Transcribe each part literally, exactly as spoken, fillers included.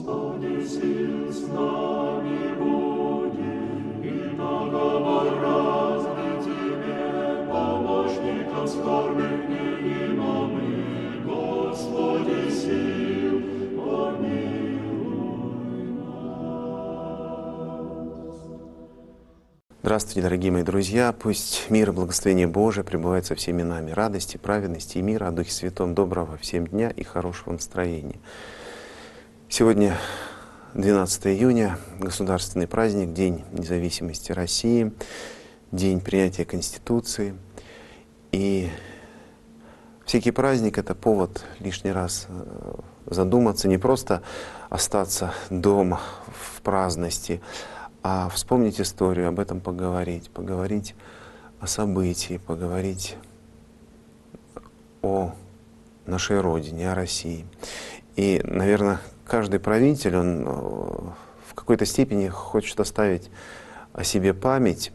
Здравствуйте, дорогие мои друзья! Пусть мир и благословение Божие пребывает со всеми нами, радости, праведности и мира, о Духе Святом, доброго всем дня и хорошего настроения. Сегодня двенадцатое июня, государственный праздник, День независимости России, День принятия Конституции. И всякий праздник — это повод лишний раз задуматься, не просто остаться дома в праздности, а вспомнить историю, об этом поговорить, поговорить о событии, поговорить о нашей Родине, о России. И, наверное, каждый правитель, он в какой-то степени хочет оставить о себе память,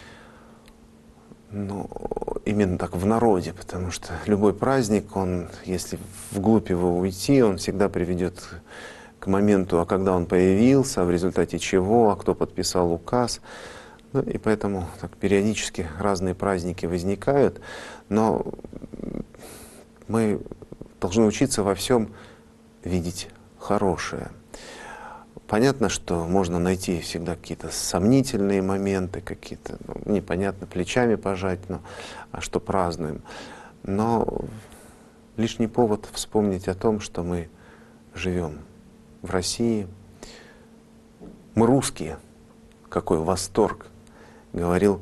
ну, именно так в народе, потому что любой праздник, он, если вглубь его уйти, он всегда приведет к моменту, а когда он появился, а в результате чего, а кто подписал указ. Ну, и поэтому так периодически разные праздники возникают, но мы должны учиться во всем видеть хорошее. Понятно, что можно найти всегда какие-то сомнительные моменты, какие-то, ну, непонятно, плечами пожать, но а что празднуем. Но лишний повод вспомнить о том, что мы живем в России. Мы русские. Какой восторг, говорил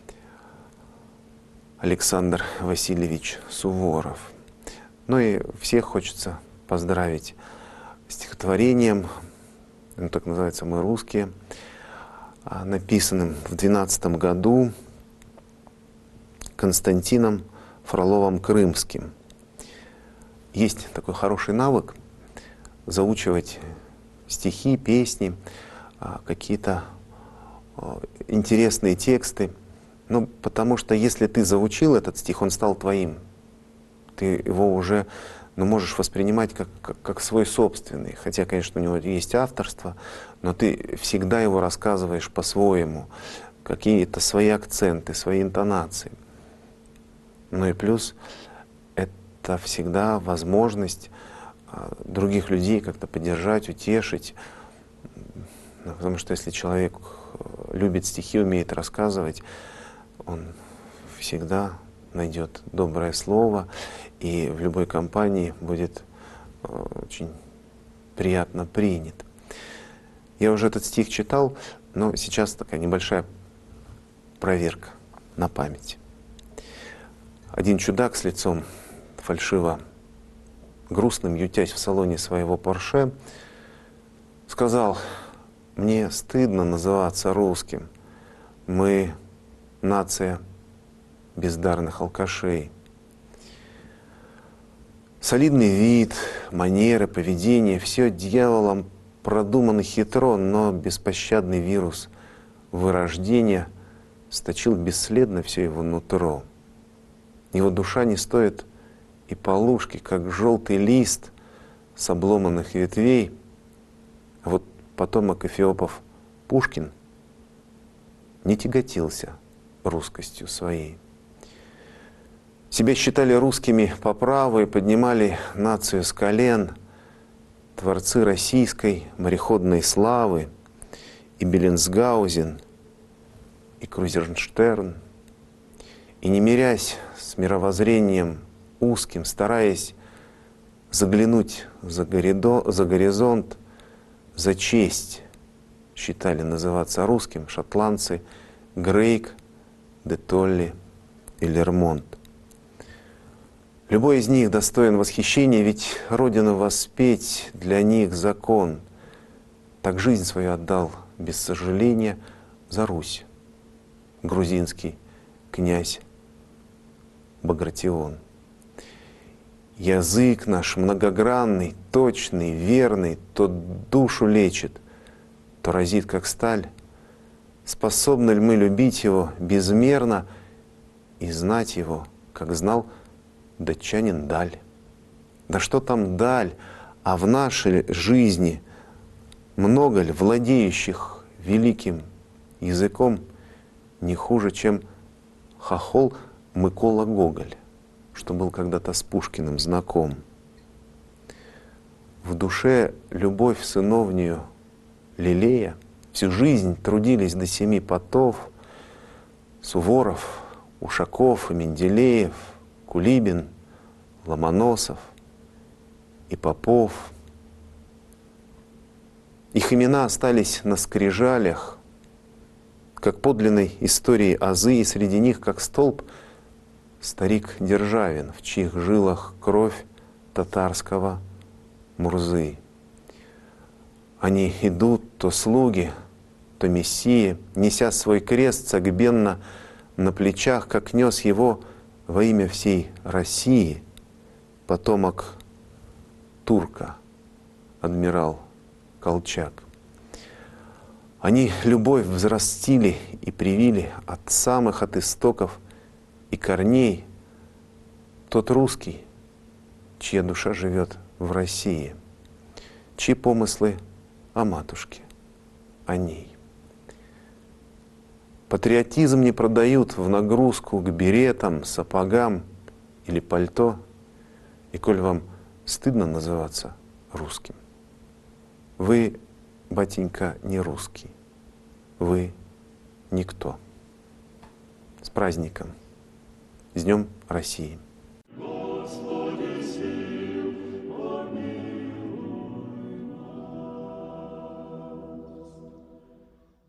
Александр Васильевич Суворов. Ну и всех хочется поздравить стихотворением, оно так называется «Мы русские», написанным в двенадцатом году Константином Фроловым Крымским. Есть такой хороший навык заучивать стихи, песни, какие-то интересные тексты. Ну, потому что если ты заучил этот стих, он стал твоим. Ты его уже, ну, можешь воспринимать как, как, как свой собственный. Хотя, конечно, у него есть авторство, но ты всегда его рассказываешь по-своему. Какие-то свои акценты, свои интонации. Ну и плюс это всегда возможность других людей как-то поддержать, утешить. Потому что если человек любит стихи, умеет рассказывать, он всегда найдет доброе слово и в любой компании будет очень приятно принят. Я уже этот стих читал, но сейчас такая небольшая проверка на память. Один чудак с лицом фальшиво грустным, ютясь в салоне своего Порше, сказал: «Мне стыдно называться русским. Мы нация бездарных алкашей». Солидный вид, манеры, поведение — все дьяволом продумано хитро, но беспощадный вирус вырождения сточил бесследно все его нутро. Его душа не стоит и полушки, как желтый лист с обломанных ветвей. А вот потомок эфиопов Пушкин не тяготился русскостью своей. Себя считали русскими по праву и поднимали нацию с колен творцы российской мореходной славы и Беллинсгаузен, и Крузенштерн. И не мирясь с мировоззрением узким, стараясь заглянуть за, горидо, за горизонт, за честь считали называться русским шотландцы Грейк, де Толли и Лермонт. Любой из них достоин восхищения, ведь Родину воспеть для них закон. Так жизнь свою отдал без сожаления за Русь грузинский князь Багратион. Язык наш многогранный, точный, верный, то душу лечит, то разит, как сталь. Способны ли мы любить его безмерно и знать его, как знал датчанин Даль? Да что там даль, а в нашей жизни много ли владеющих великим языком не хуже, чем хохол Микола Гоголь, что был когда-то с Пушкиным знаком. В душе любовь сыновнюю лелея, всю жизнь трудились до семи потов Суворов, Ушаков и Менделеев, Кулибин, Ломоносов и Попов. Их имена остались на скрижалях, как подлинной истории азы, и среди них, как столб, старик Державин, в чьих жилах кровь татарского Мурзы. Они идут, то слуги, то мессии, неся свой крест согбенно на плечах, как нес его во имя всей России потомок турка, адмирал Колчак. Они любовь взрастили и привили от самых от истоков и корней тот русский, чья душа живет в России, чьи помыслы о матушке, о ней. Патриотизм не продают в нагрузку к беретам, сапогам или пальто, и коль вам стыдно называться русским, вы, батенька, не русский, вы никто. С праздником! С Днем России!